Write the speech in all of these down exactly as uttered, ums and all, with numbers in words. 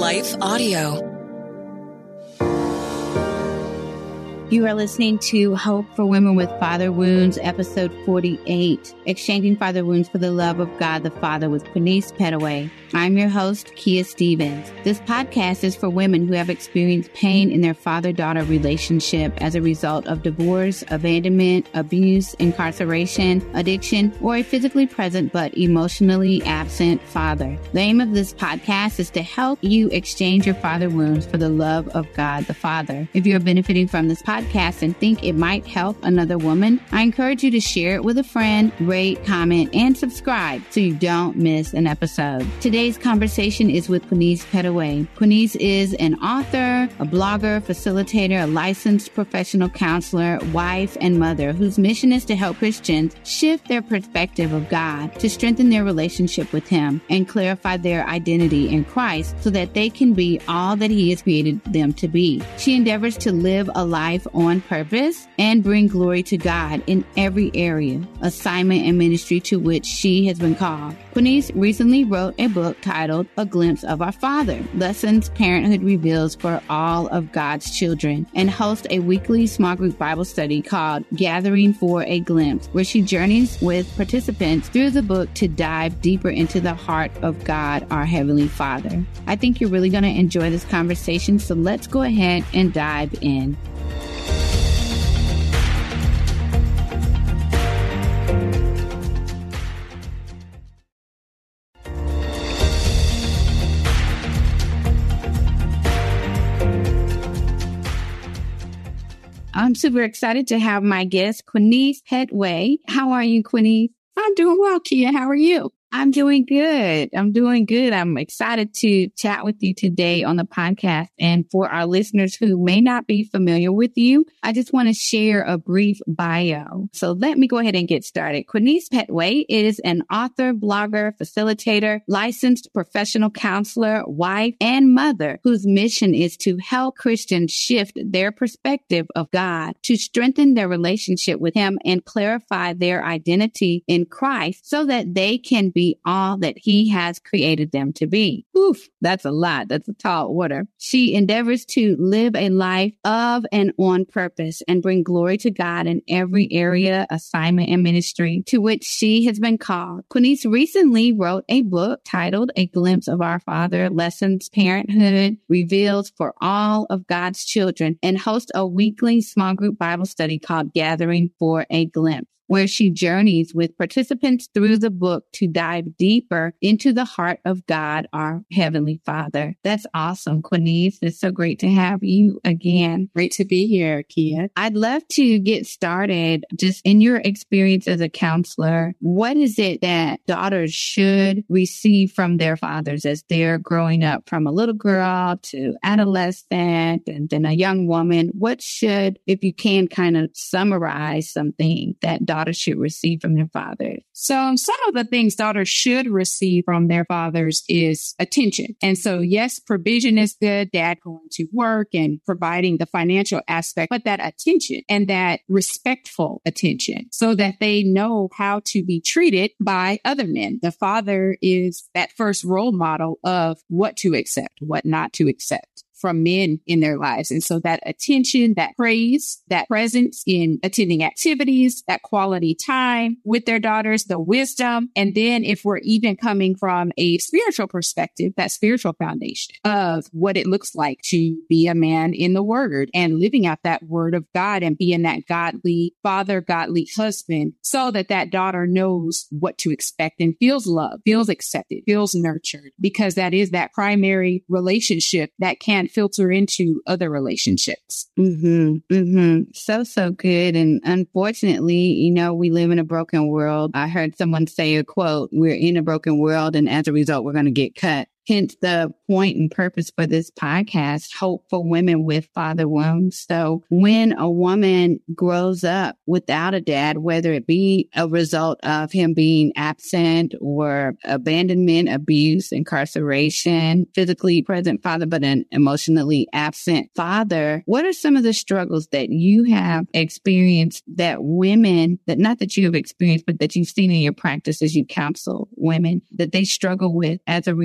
Life Audio. You are listening to Hope for Women with Father Wounds, episode forty-eight, Exchanging Father Wounds for the Love of God the Father with Quinice Petaway. I'm your host, Kia Stevens. This podcast is for women who have experienced pain in their father-daughter relationship as a result of divorce, abandonment, abuse, incarceration, addiction, or a physically present but emotionally absent father. The aim of this podcast is to help you exchange your father wounds for the love of God the Father. If you're benefiting from this podcast, podcast and think it might help another woman, I encourage you to share it with a friend, rate, comment, and subscribe so you don't miss an episode. Today's conversation is with Quinice Petaway. Quinice is an author, a blogger, facilitator, a licensed professional counselor, wife, and mother whose mission is to help Christians shift their perspective of God, to strengthen their relationship with Him, and clarify their identity in Christ so that they can be all that He has created them to be. She endeavors to live a life on purpose and bring glory to God in every area, assignment, and ministry to which she has been called. Quinice recently wrote a book titled A Glimpse of Our Father, Lessons Parenthood Reveals for All of God's Children, and hosts a weekly small group Bible study called Gathering for a Glimpse, where she journeys with participants through the book to dive deeper into the heart of God, our Heavenly Father. I think you're really going to enjoy this conversation, so let's go ahead and dive in. I'm super excited to have my guest, Quinice Petaway. How are you, Quinice? I'm doing well, Kia. How are you? I'm doing good. I'm doing good. I'm excited to chat with you today on the podcast. And for our listeners who may not be familiar with you, I just want to share a brief bio. So let me go ahead and get started. Quinice Petaway is an author, blogger, facilitator, licensed professional counselor, wife, and mother whose mission is to help Christians shift their perspective of God, to strengthen their relationship with Him, and clarify their identity in Christ so that they can be Be all that He has created them to be. Oof, that's a lot. That's a tall order. She endeavors to live a life of and on purpose and bring glory to God in every area, assignment, and ministry to which she has been called. Quinice recently wrote a book titled A Glimpse of Our Father, Lessons Parenthood Reveals for All of God's Children, and hosts a weekly small group Bible study called Gathering for a Glimpse, where she journeys with participants through the book to dive deeper into the heart of God, our Heavenly Father. That's awesome, Quinice. It's so great to have you again. Great to be here, Kia. I'd love to get started just in your experience as a counselor. What is it that daughters should receive from their fathers as they're growing up, from a little girl to adolescent and then a young woman? What should, if you can kind of summarize something that daughters daughters should receive from their fathers? So some of the things daughters should receive from their fathers is attention. And so, yes, provision is good, dad going to work and providing the financial aspect, but that attention and that respectful attention so that they know how to be treated by other men. The father is that first role model of what to accept, what not to accept from men in their lives. And so that attention, that praise, that presence in attending activities, that quality time with their daughters, the wisdom. And then if we're even coming from a spiritual perspective, that spiritual foundation of what it looks like to be a man in the word and living out that word of God and being that godly father, godly husband, so that that daughter knows what to expect and feels loved, feels accepted, feels nurtured, because that is that primary relationship that can filter into other relationships. Mm-hmm. Mm-hmm. So, so good. And unfortunately, you know, we live in a broken world. I heard someone say a quote, we're in a broken world, and as a result, we're going to get cut. Hence the point and purpose for this podcast, Hope for Women with Father Wounds. So when a woman grows up without a dad, whether it be a result of him being absent or abandonment, abuse, incarceration, physically present father, but an emotionally absent father, what are some of the struggles that you have experienced that women, that not that you have experienced, but that you've seen in your practice as you counsel women, that they struggle with as a result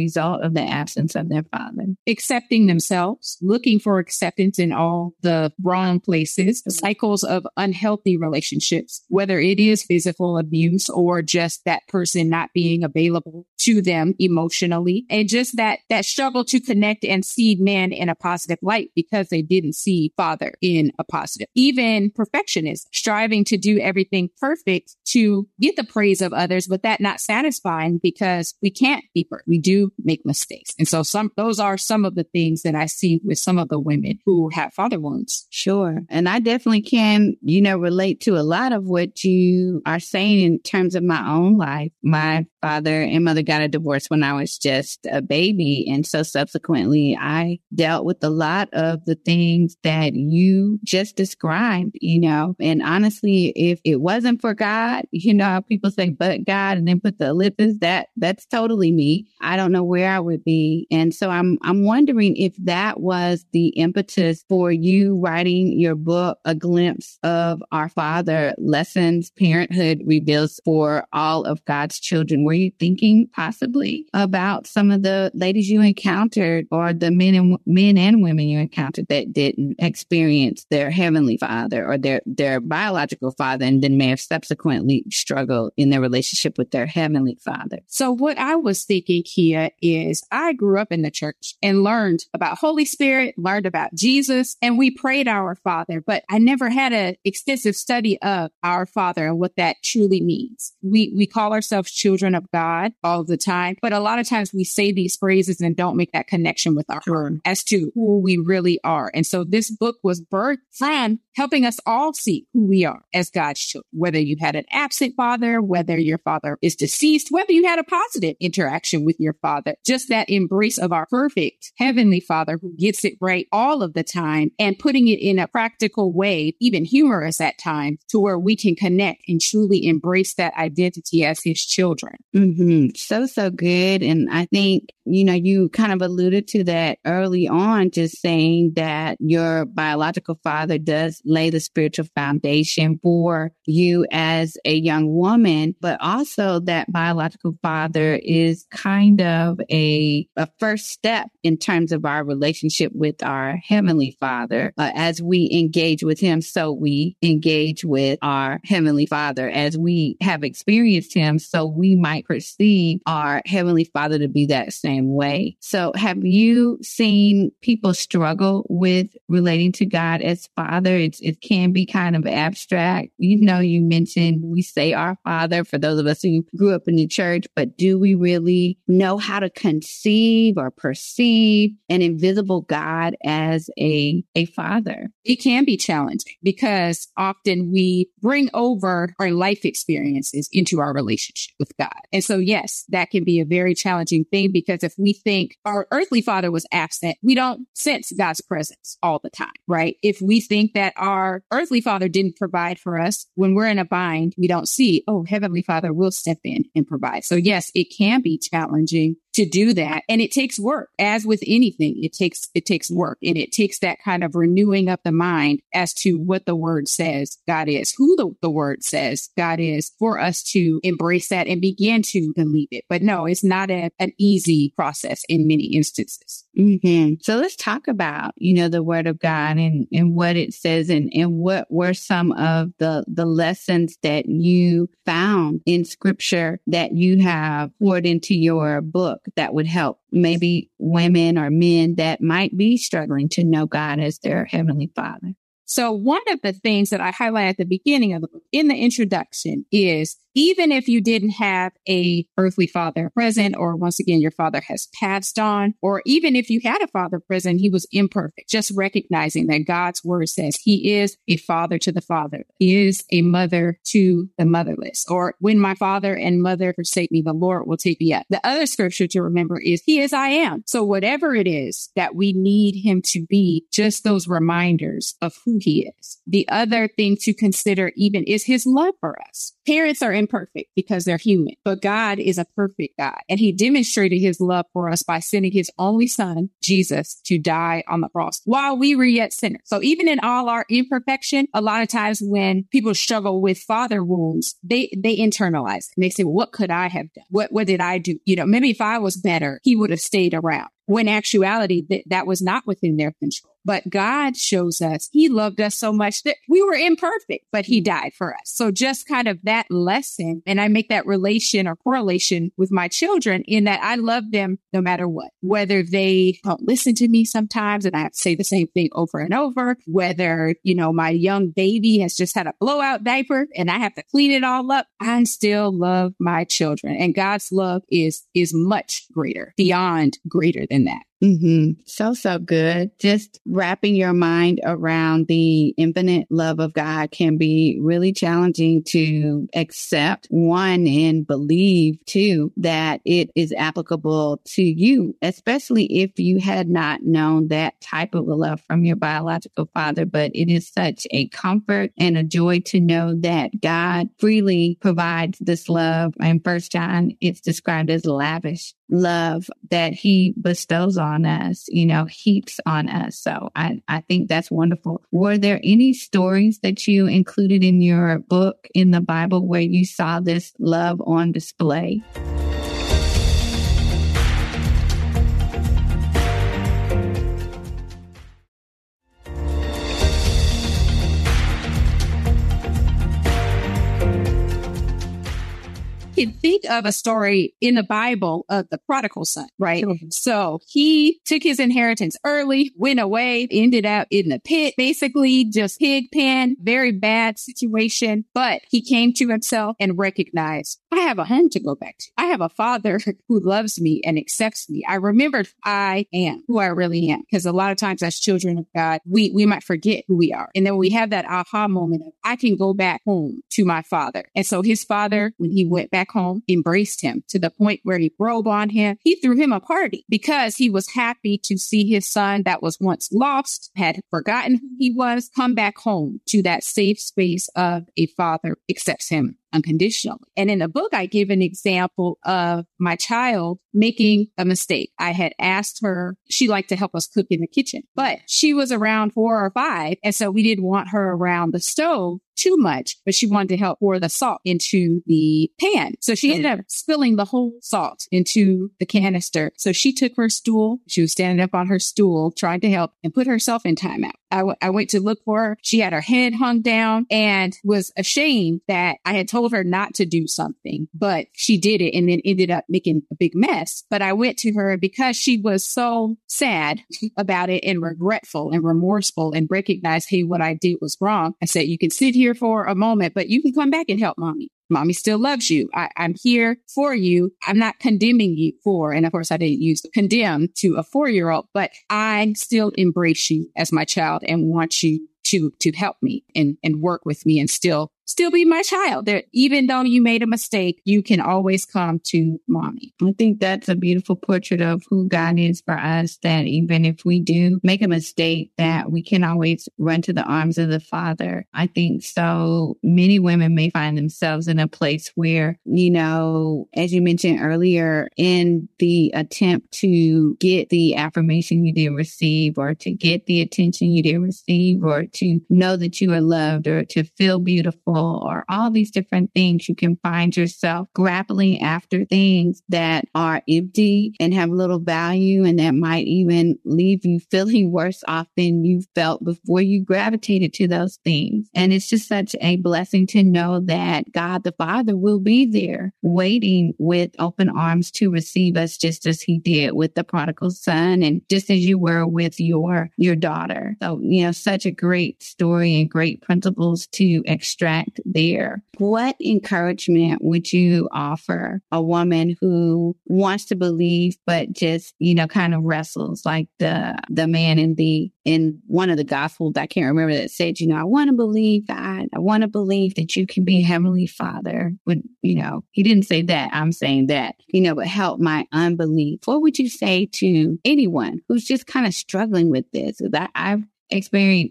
of the absence of their father. Accepting themselves, looking for acceptance in all the wrong places, cycles of unhealthy relationships, whether it is physical abuse or just that person not being available to them emotionally, and just that that struggle to connect and see men in a positive light because they didn't see father in a positive. Even perfectionism, striving to do everything perfect to get the praise of others, but that not satisfying because we can't be perfect. We do make mistakes. And so some those are some of the things that I see with some of the women who have father wounds. Sure. And I definitely can, you know, relate to a lot of what you are saying in terms of my own life. My father and mother got a divorce when I was just a baby. And so subsequently, I dealt with a lot of the things that you just described, you know, and honestly, if it wasn't for God, you know, how people say, but God, and then put the ellipsis, that that's totally me. I don't know where I would be. And so I'm, I'm wondering if that was the impetus for you writing your book, A Glimpse of Our Father, Lessons Parenthood Reveals for All of God's Children. Were you thinking possibly about some of the ladies you encountered or the men and men and women you encountered that didn't experience their heavenly father or their, their biological father and then may have subsequently struggled in their relationship with their heavenly father? So what I was thinking, Kia, is I grew up in the church and learned about Holy Spirit, learned about Jesus, and we prayed our Father, but I never had an extensive study of our Father and what that truly means. We, we call ourselves children of God all the time, but a lot of times we say these phrases and don't make that connection with our heart as to who we really are. And so this book was birthed from helping us all see who we are as God's children, whether you had an absent father, whether your father is deceased, whether you had a positive interaction with your father, just that embrace of our perfect heavenly Father who gets it right all of the time and putting it in a practical way, even humorous at times, to where we can connect and truly embrace that identity as his children. Mm-hmm. So, so good. And I think, you know, you kind of alluded to that early on, just saying that your biological father does lay the spiritual foundation for you as a young woman, but also that biological father is kind of a, a first step in terms of our relationship with our heavenly Father. Uh, as we engage with him, so we engage with our heavenly Father. As we have experienced him, so we might perceive our heavenly Father to be that same way. So have you seen people struggle with relating to God as Father? It's, it can be kind of abstract. You know, you mentioned we say our Father for those of us who grew up in the church, but do we really know how to conceive or perceive an invisible God as a, a father? It can be challenging because often we bring over our life experiences into our relationship with God. And so, yes, that can be a very challenging thing because if we think our earthly father was absent, we don't sense God's presence all the time, right? If we think that our earthly father didn't provide for us, when we're in a bind, we don't see, oh, heavenly Father will step in and provide. So yes, it can be challenging to do that. And it takes work. As with anything, it takes, it takes work, and it takes that kind of renewing of the mind as to what the word says God is, who the, the word says God is, for us to embrace that and begin to believe it. But no, it's not a, an easy process in many instances. Mm-hmm. So let's talk about, you know, the word of God and, and what it says and, and what were some of the, the lessons that you found in scripture that you have poured into your book that would help maybe women or men that might be struggling to know God as their heavenly Father. So one of the things that I highlight at the beginning of the book in the introduction is even if you didn't have a earthly father present, or once again, your father has passed on, or even if you had a father present, he was imperfect, just recognizing that God's word says he is a father to the father, he is a mother to the motherless, or when my father and mother forsake me, the Lord will take me up. The other scripture to remember is he is I am. So whatever it is that we need him to be, just those reminders of who he is. The other thing to consider even is his love for us. Parents are imperfect because they're human, but God is a perfect God. And he demonstrated his love for us by sending his only son, Jesus, to die on the cross while we were yet sinners. So even in all our imperfection, a lot of times when people struggle with father wounds, they, they internalize it. And they say, well, what could I have done? What, what did I do? You know, maybe if I was better, he would have stayed around. When actuality, that, that was not within their control. But God shows us he loved us so much that we were imperfect, but he died for us. So just kind of that lesson. And I make that relation or correlation with my children in that I love them no matter what, whether they don't listen to me sometimes and I have to say the same thing over and over, whether, you know, my young baby has just had a blowout diaper and I have to clean it all up. I still love my children, and God's love is, is much greater, beyond greater than that. Mm-hmm. So, so good. Just wrapping your mind around the infinite love of God can be really challenging to accept, one, and believe, two, that it is applicable to you, especially if you had not known that type of love from your biological father. But it is such a comfort and a joy to know that God freely provides this love. In First John, it's described as lavish love that he bestows on us, you know, heaps on us. So I, I think that's wonderful. Were there any stories that you included in your book in the Bible where you saw this love on display? Can think of a story in the Bible of the prodigal son, right? Mm-hmm. So he took his inheritance early, went away, ended up in the pit, basically just pig pen, very bad situation. But he came to himself and recognized, I have a home to go back to. I have a father who loves me and accepts me. I remembered I am who I really am. Because a lot of times as children of God, we, we might forget who we are. And then we have that aha moment of, I can go back home to my father. And so his father, when he went back home, embraced him to the point where he rolled on him. He threw him a party because he was happy to see his son that was once lost, had forgotten who he was, come back home to that safe space of a father accepts him unconditionally. And in the book, I give an example of my child making a mistake. I had asked her, she liked to help us cook in the kitchen, but she was around four or five. And so we didn't want her around the stove too much, but she wanted to help pour the salt into the pan. So she ended up spilling the whole salt into the canister. So she took her stool. She was standing up on her stool, trying to help, and put herself in timeout. I, w- I went to look for her. She had her head hung down and was ashamed that I had told her not to do something, but she did it and then ended up making a big mess. But I went to her because she was so sad about it and regretful and remorseful and recognized, hey, what I did was wrong. I said, you can sit here for a moment, but you can come back and help mommy. Mommy still loves you. I, I'm here for you. I'm not condemning you for, and of course I didn't use the condemn to a four-year-old, but I still embrace you as my child and want you to, to help me and, and work with me and still still be my child. That even though you made a mistake, you can always come to mommy. I think that's a beautiful portrait of who God is for us, that even if we do make a mistake, that we can always run to the arms of the Father. I think so many women may find themselves in a place where, you know, as you mentioned earlier, in the attempt to get the affirmation you did receive, or to get the attention you did receive, or to know that you are loved, or to feel beautiful, or all these different things, you can find yourself grappling after things that are empty and have little value, and that might even leave you feeling worse off than you felt before you gravitated to those things. And it's just such a blessing to know that God the Father will be there waiting with open arms to receive us, just as he did with the prodigal son, and just as you were with your, your daughter. So, you know, such a great story and great principles to extract there. What encouragement would you offer a woman who wants to believe, but just, you know, kind of wrestles, like the the man in the in one of the gospels, I can't remember, that said, you know, I want to believe God. I want to believe that you can be Heavenly Father. But, you know, he didn't say that. I'm saying that, you know, but help my unbelief. What would you say to anyone who's just kind of struggling with this? I, I've experienced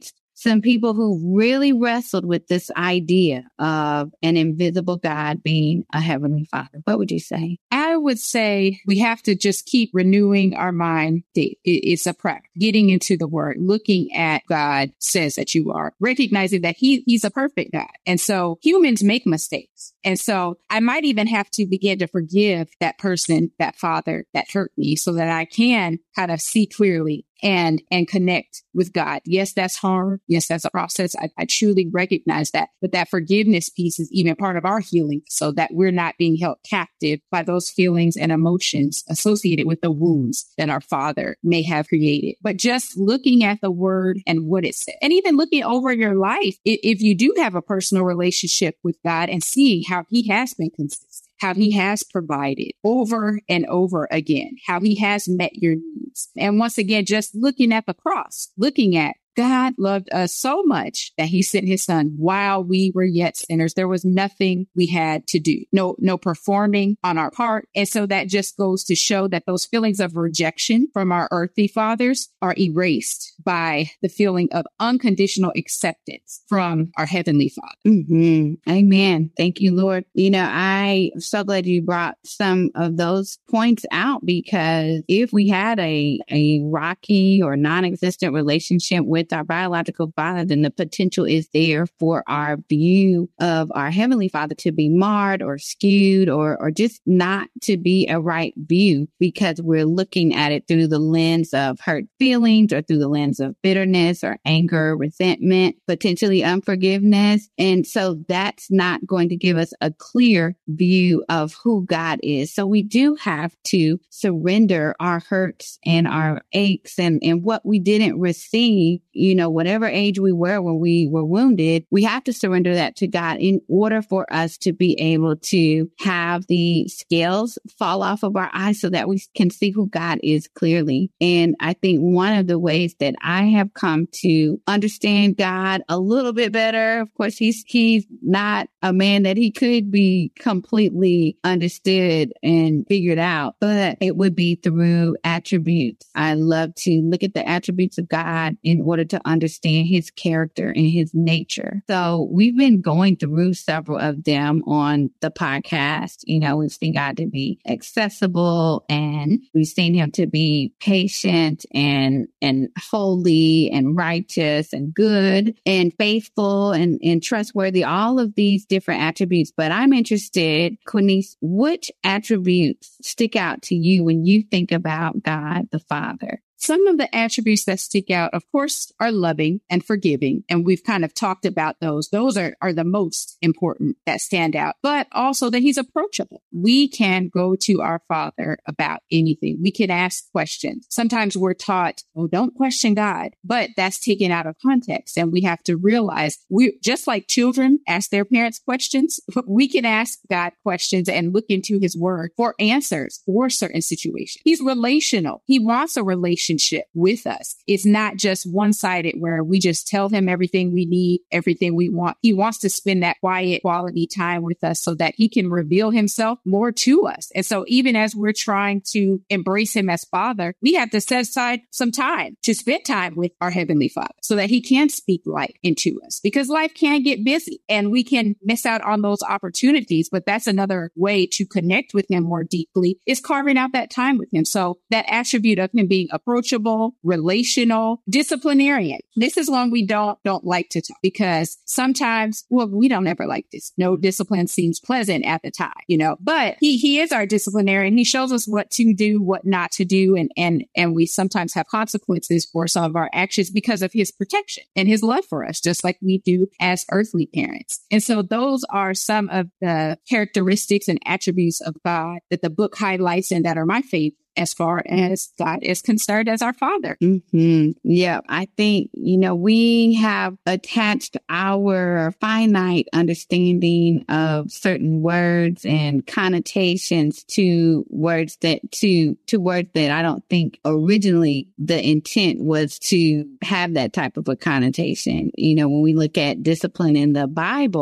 some people who really wrestled with this idea of an invisible God being a heavenly Father? What would you say? I would say we have to just keep renewing our mind. It's a practice. Getting into the word, looking at God says that you are, recognizing that he, he's a perfect God. And so humans make mistakes. And so I might even have to begin to forgive that person, that father that hurt me, so that I can kind of see clearly and and connect with God. Yes, that's hard. Yes, that's a process. I, I truly recognize that. But that forgiveness piece is even part of our healing, so that we're not being held captive by those feelings and emotions associated with the wounds that our father may have created. But just looking at the word and what it said, and even looking over your life, if you do have a personal relationship with God, and seeing how he has been consistent, how he has provided over and over again, how he has met your needs. And once again, just looking at the cross, looking at God loved us so much that he sent his son while we were yet sinners. There was nothing we had to do. No, no performing on our part. And so that just goes to show that those feelings of rejection from our earthly fathers are erased by the feeling of unconditional acceptance from our heavenly Father. Mm-hmm. Amen. Thank you, Lord. You know, I'm so glad you brought some of those points out, because if we had a, a rocky or non-existent relationship with our biological father, then the potential is there for our view of our heavenly Father to be marred or skewed, or, or just not to be a right view, because we're looking at it through the lens of hurt feelings, or through the lens of bitterness or anger, resentment, potentially unforgiveness. And so that's not going to give us a clear view of who God is. So we do have to surrender our hurts and our aches and, and what we didn't receive. You know, whatever age we were when we were wounded, we have to surrender that to God in order for us to be able to have the scales fall off of our eyes, so that we can see who God is clearly. And I think one of the ways that I have come to understand God a little bit better, of course, he's, he's not a man that he could be completely understood and figured out, but it would be through attributes. I love to look at the attributes of God in order to understand his character and his nature. So we've been going through several of them on the podcast. You know, we've seen God to be accessible, and we've seen him to be patient and, and holy and righteous and good and faithful and, and trustworthy, all of these different attributes. But I'm interested, Quinice, which attributes stick out to you when you think about God the Father? Some of the attributes that stick out, of course, are loving and forgiving. And we've kind of talked about those. Those are, are the most important that stand out, but also that he's approachable. We can go to our Father about anything. We can ask questions. Sometimes we're taught, oh, don't question God, but that's taken out of context. And we have to realize, we just like children ask their parents questions, we can ask God questions and look into his word for answers for certain situations. He's relational. He wants a relationship with us. It's not just one-sided where we just tell him everything we need, everything we want. He wants to spend that quiet quality time with us so that he can reveal himself more to us. And so even as we're trying to embrace him as Father, we have to set aside some time to spend time with our Heavenly Father so that he can speak life into us, because life can get busy and we can miss out on those opportunities. But that's another way to connect with him more deeply, is carving out that time with him. So that attribute of him being approachable, relational, disciplinarian. This is one we don't don't like to talk, because sometimes, well, we don't ever like this. No discipline seems pleasant at the time, you know, but he he is our disciplinarian. He shows us what to do, what not to do. And, and, and we sometimes have consequences for some of our actions because of his protection and his love for us, just like we do as earthly parents. And so those are some of the characteristics and attributes of God that the book highlights and that are my favorite as far as God is concerned as our Father. Mm-hmm. Yeah, I think, you know, we have attached our finite understanding of certain words and connotations to words that to to words that I don't think originally the intent was to have that type of a connotation. You know, when we look at discipline in the Bible,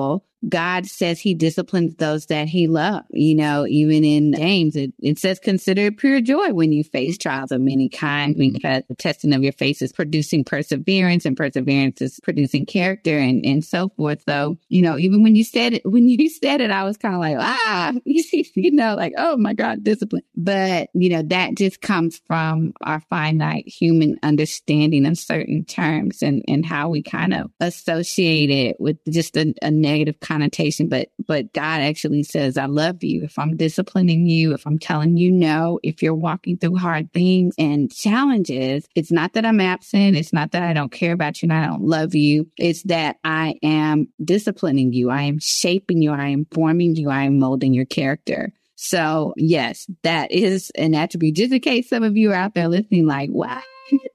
God says he disciplines those that he loves. You know, even in James, it, it says, consider it pure joy when you face trials of many kinds, because the testing of your faith is producing perseverance, and perseverance is producing character, and, and so forth. So, you know, even when you said it, when you said it, I was kind of like, ah, you know, like, oh my God, discipline. But, you know, that just comes from our finite human understanding of certain terms and, and how we kind of associate it with just a, a negative connotation. But, but God actually says, I love you. If I'm disciplining you, if I'm telling you no, if you're walking through hard things and challenges, it's not that I'm absent. It's not that I don't care about you and I don't love you. It's that I am disciplining you. I am shaping you. I am forming you. I am molding your character. So yes, that is an attribute. Just in case some of you are out there listening like, what?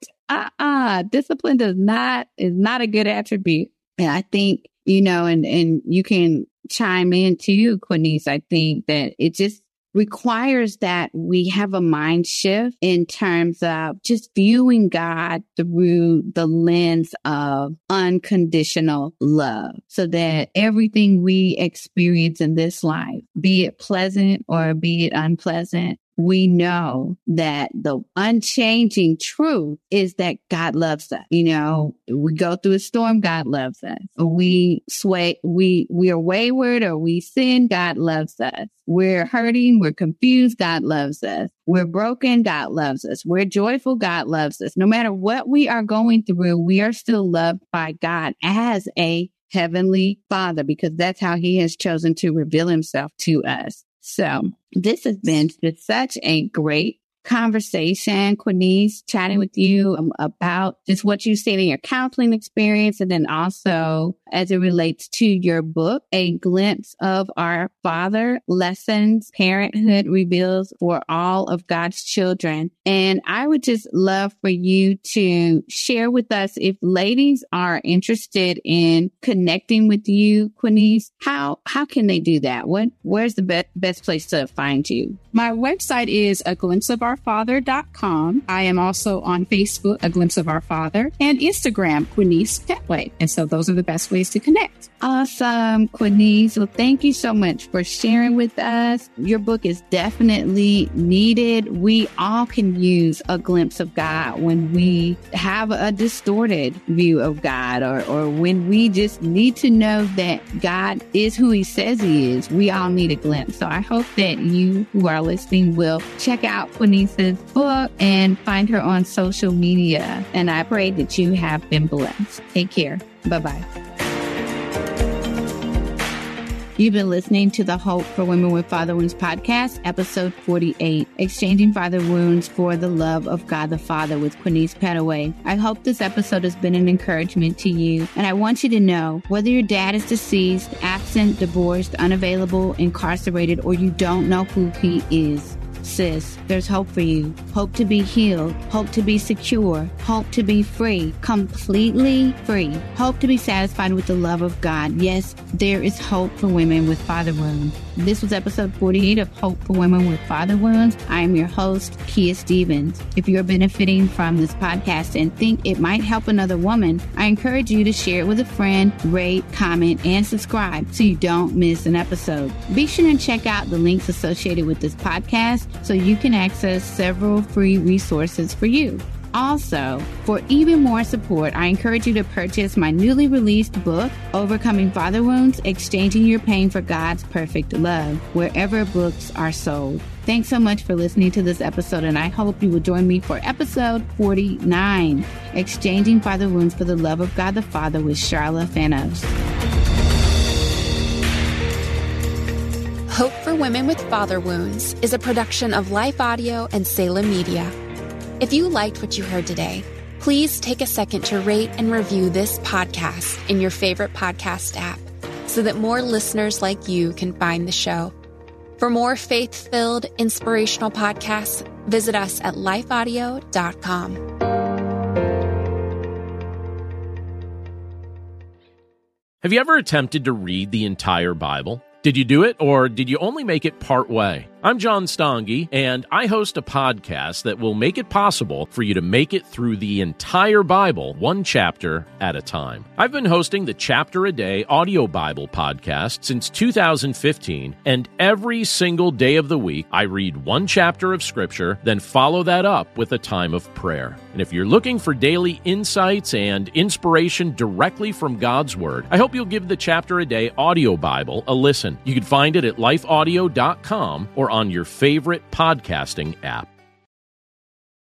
Uh-uh. Discipline does not, is not a good attribute. And I think, you know, and, and you can chime in too, Quinice. I think that it just requires that we have a mind shift in terms of just viewing God through the lens of unconditional love, so that everything we experience in this life, be it pleasant or be it unpleasant, we know that the unchanging truth is that God loves us. You know, we go through a storm, God loves us. We sway, we, we are wayward or we sin, God loves us. We're hurting, we're confused, God loves us. We're broken, God loves us. We're joyful, God loves us. No matter what we are going through, we are still loved by God as a heavenly Father, because that's how he has chosen to reveal himself to us. So this has been just such a great conversation, Quinice, chatting with you um, about just what you've seen in your counseling experience, and then also as it relates to your book, A Glimpse of Our Father, Lessons Parenthood Reveals for All of God's Children. And I would just love for you to share with us, if ladies are interested in connecting with you, Quinice, how how can they do that? What where's the be- best place to find you? My website is a glimpse of our father dot com. I am also on Facebook, A Glimpse of Our Father, and Instagram, Quinice Petway. And so those are the best ways to connect. Awesome, Quinice. Well, thank you so much for sharing with us. Your book is definitely needed. We all can use a glimpse of God when we have a distorted view of God, or, or when we just need to know that God is who he says he is. We all need a glimpse. So I hope that you who are listening will check out Quinice's book and find her on social media. And I pray that you have been blessed. Take care. Bye-bye. You've been listening to the Hope for Women with Father Wounds podcast, episode forty-eight, Exchanging Father Wounds for the Love of God the Father with Quinice Petaway. I hope this episode has been an encouragement to you. And I want you to know, whether your dad is deceased, absent, divorced, unavailable, incarcerated, or you don't know who he is, sis, there's hope for you. Hope to be healed. Hope to be secure. Hope to be free. Completely free. Hope to be satisfied with the love of God. Yes, there is hope for women with father wounds. This was episode forty-eight of Hope for Women with Father Wounds. I am your host, Kia Stevens. If you're benefiting from this podcast and think it might help another woman, I encourage you to share it with a friend, rate, comment, and subscribe so you don't miss an episode. Be sure to check out the links associated with this podcast so you can access several free resources for you. Also, for even more support, I encourage you to purchase my newly released book, Overcoming Father Wounds, Exchanging Your Pain for God's Perfect Love, wherever books are sold. Thanks so much for listening to this episode, and I hope you will join me for episode forty-nine, Exchanging Father Wounds for the Love of God the Father with Charla Fanos. Hope for Women with Father Wounds is a production of Life Audio and Salem Media. If you liked what you heard today, please take a second to rate and review this podcast in your favorite podcast app so that more listeners like you can find the show. For more faith-filled, inspirational podcasts, visit us at life audio dot com. Have you ever attempted to read the entire Bible? Did you do it, or did you only make it part way? I'm John Stange, and I host a podcast that will make it possible for you to make it through the entire Bible, one chapter at a time. I've been hosting the Chapter a Day audio Bible podcast since two thousand fifteen, and every single day of the week, I read one chapter of Scripture, then follow that up with a time of prayer. And if you're looking for daily insights and inspiration directly from God's Word, I hope you'll give the Chapter a Day audio Bible a listen. You can find it at life audio dot com or on your favorite podcasting app.